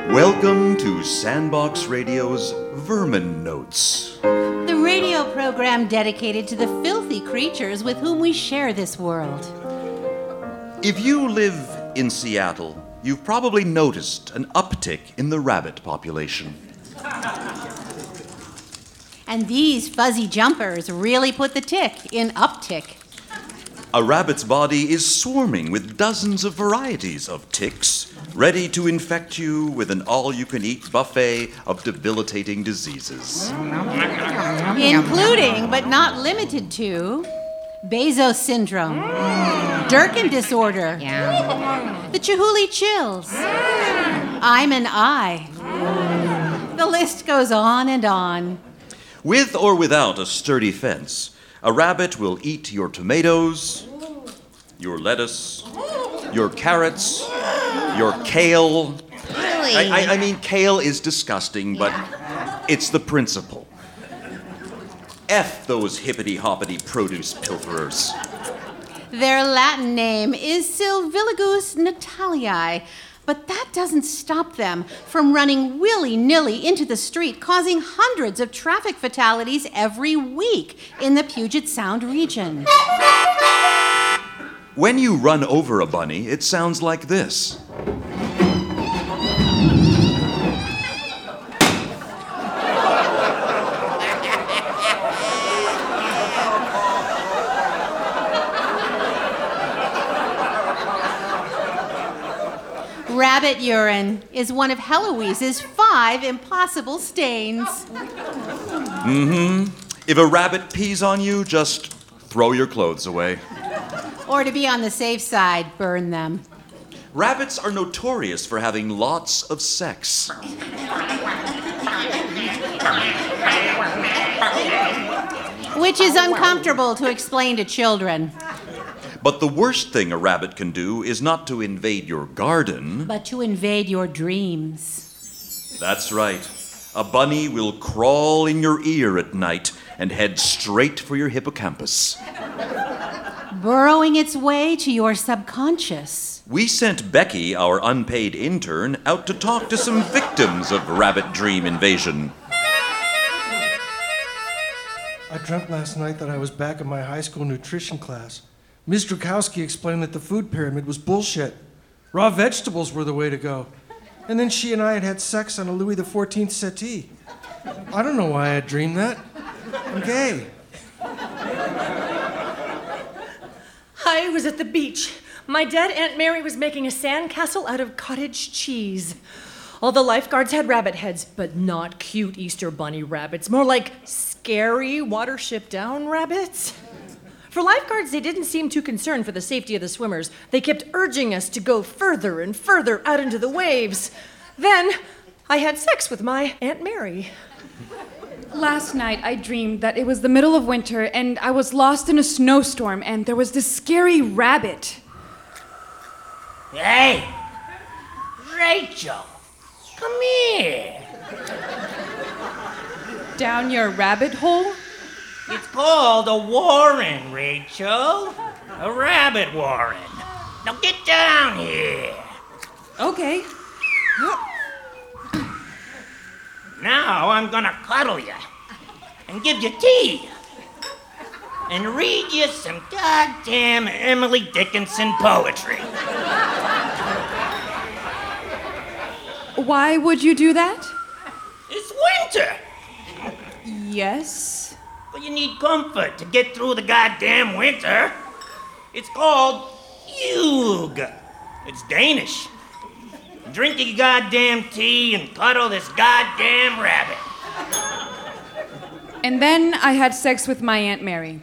Welcome to Sandbox Radio's Vermin Notes. The radio program dedicated to the filthy creatures with whom we share this world. If you live in Seattle, you've probably noticed an uptick in the rabbit population. And these fuzzy jumpers really put the tick in uptick. A rabbit's body is swarming with dozens of varieties of ticks, ready to infect you with an all-you-can-eat buffet of debilitating diseases. Including, but not limited to, Bezos syndrome, Durkin disorder, the Chihuly chills, Iman eye. The list goes on and on. With or without a sturdy fence, a rabbit will eat your tomatoes, your lettuce, your carrots, your kale. Really? I mean, kale is disgusting, but it's the principle. F those hippity-hoppity produce pilferers. Their Latin name is Silvilagus nataliae, but that doesn't stop them from running willy-nilly into the street, causing hundreds of traffic fatalities every week in the Puget Sound region. When you run over a bunny, it sounds like this. Rabbit urine is one of Heloise's 5 impossible stains. If a rabbit pees on you, just throw your clothes away. Or to be on the safe side, burn them. Rabbits are notorious for having lots of sex. Which is uncomfortable to explain to children. But the worst thing a rabbit can do is not to invade your garden. But to invade your dreams. That's right. A bunny will crawl in your ear at night and head straight for your hippocampus. Burrowing its way to your subconscious. We sent Becky, our unpaid intern, out to talk to some victims of rabbit dream invasion. I dreamt last night that I was back in my high school nutrition class. Ms. Drukowski explained that the food pyramid was bullshit. Raw vegetables were the way to go. And then she and I had sex on a Louis XIV settee. I don't know why I had dreamed that. I'm gay. I was at the beach. My dead Aunt Mary was making a sandcastle out of cottage cheese. All the lifeguards had rabbit heads, but not cute Easter bunny rabbits. More like scary Watership Down rabbits. For lifeguards, they didn't seem too concerned for the safety of the swimmers. They kept urging us to go further and further out into the waves. Then, I had sex with my Aunt Mary. Last night, I dreamed that it was the middle of winter and I was lost in a snowstorm and there was this scary rabbit. Hey, Rachel, come here. Down your rabbit hole? It's called a warren, Rachel. A rabbit warren. Now get down here. Okay. Now I'm gonna cuddle you and give you tea and read you some goddamn Emily Dickinson poetry. Why would you do that? It's winter. Yes. But you need comfort to get through the goddamn winter. It's called Yug. It's Danish. Drink your goddamn tea and cuddle this goddamn rabbit. And then I had sex with my Aunt Mary.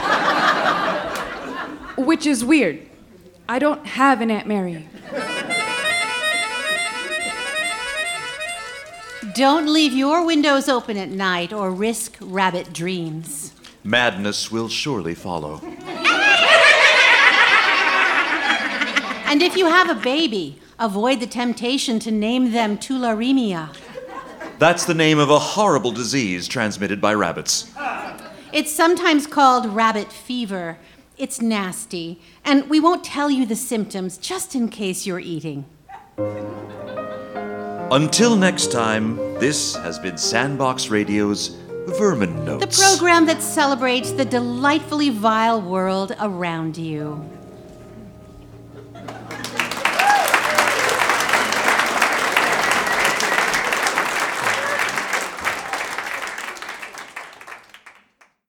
Which is weird. I don't have an Aunt Mary. Don't leave your windows open at night or risk rabbit dreams. Madness will surely follow. And if you have a baby, avoid the temptation to name them tularemia. That's the name of a horrible disease transmitted by rabbits. It's sometimes called rabbit fever. It's nasty, and we won't tell you the symptoms just in case you're eating. Until next time, this has been Sandbox Radio's Vermin Notes. The program that celebrates the delightfully vile world around you.